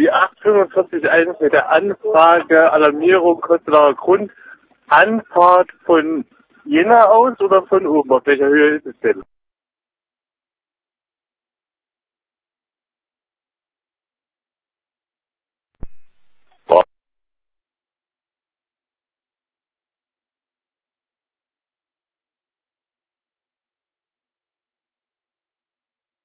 die 845.1 mit der Anfrage Alarmierung kostenloser Grund. Anfahrt von Jena aus oder von oben? Auf welcher Höhe ist es denn?